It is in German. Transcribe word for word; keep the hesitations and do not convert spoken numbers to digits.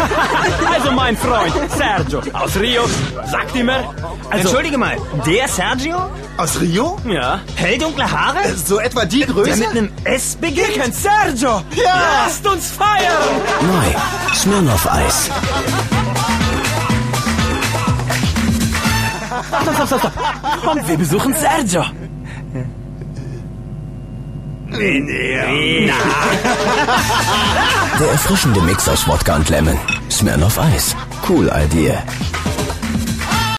Also mein Freund, Sergio aus Rio, sagt immer... Also, Entschuldige mal, der Sergio? Aus Rio? ja. Helldunkle Haare? So etwa die Größe? Der mit einem S beginnt? Ihr kennt Sergio! Ja! Lasst uns feiern! Neu. Smirnoff Eis. Stopp, stopp, stopp, stopp. Kommt, wir besuchen Sergio. Der erfrischende Mix aus Wodka und Lemon. Smirnoff Eis. Cool Idee.